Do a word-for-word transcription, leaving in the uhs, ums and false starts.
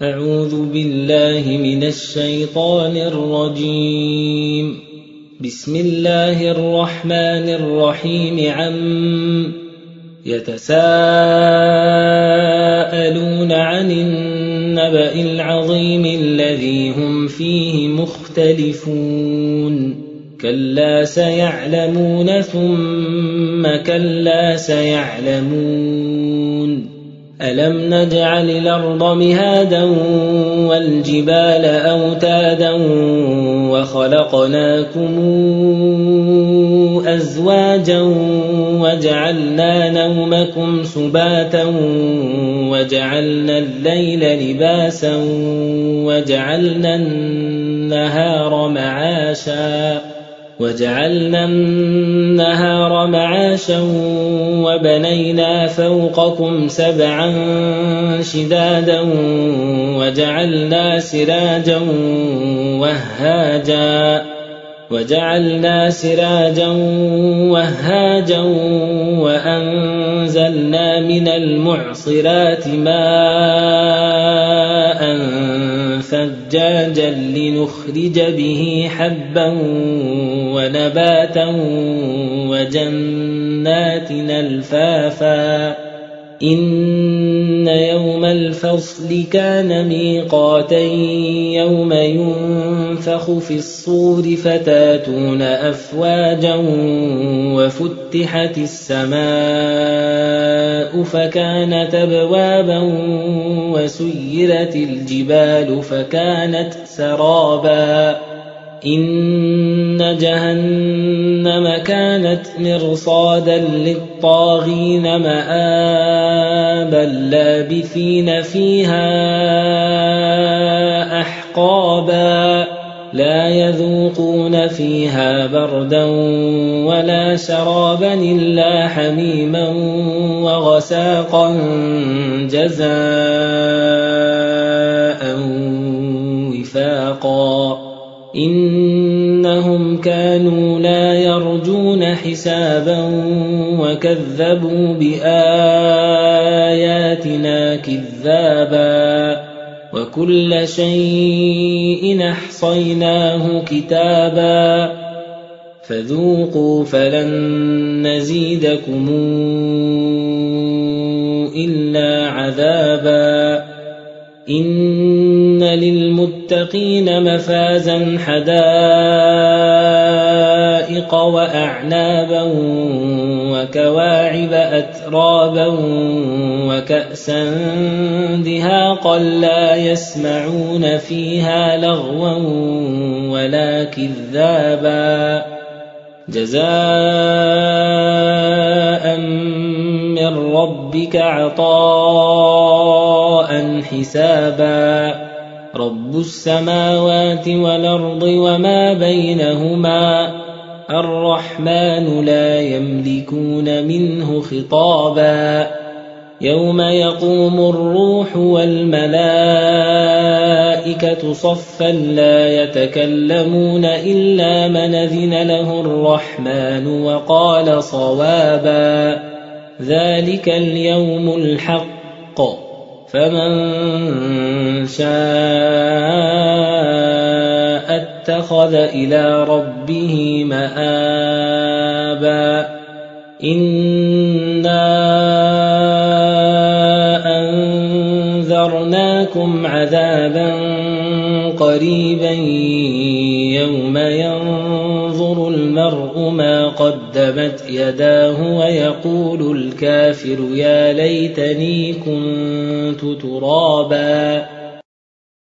أعوذ بالله من الشيطان الرجيم. بسم الله الرحمن الرحيم. عم يتساءلون عن النبأ العظيم الذي هم فيه مختلفون. كلا سيعلمون ثم كلا سيعلمون. ألم نجعل الأرض مهادا والجبال أوتادا وخلقناكم أزواجا وجعلنا نومكم سباتا وجعلنا الليل لباسا وجعلنا النهار معاشا وجعلنا النهار معاشا وبنينا فوقكم سبعا شدادا وجعلنا سراجا وهاجا وجعلنا سراجا وهاجا وأنزلنا من المعصرات ماء ثجاجا لنخرج به حبا ونباتا وجنات ألفافا. إن يوم الفصل كان ميقاتا يوم ينفخ في الصور فتاتون أفواجا وفتحت السماء فكانت أبوابا وسيرت الجبال فكانت سرابا. إن جهنم كانت مرصادا للطاغين مآبا لابثين فيها أحقابا. لا يذوقون فيها بردا ولا شرابا إلا حميما وغساقا جزاء وفاقا. إنهم كانوا لا يرجون حسابا وكذبوا بآياتنا كذابا. وكل شيء أحصيناه كتابا فذوقوا فلن نزيدكم إلا عذابا. إن للمتقين مفازا حدائق وأعنابا وكواعب أترابا وكأسا دهاقا لا يسمعون فيها لغوا ولا كذابا. جزاء من ربك عطاء حسابا. رب السماوات والأرض وما بينهما الرحمن لا يملكون منه خطابا. يوم يقوم الروح والملائكة صفا لا يتكلمون إلا من أذن له الرحمن وقال صوابا. ذلك اليوم الحق فمن شاء اتخذ إلى ربه مآبا. إنا أنذرناكم عذابا قريبا يوم ينظر المرء ما قدمت يداه ويقول الكافر يا ليتني كنت ترابا.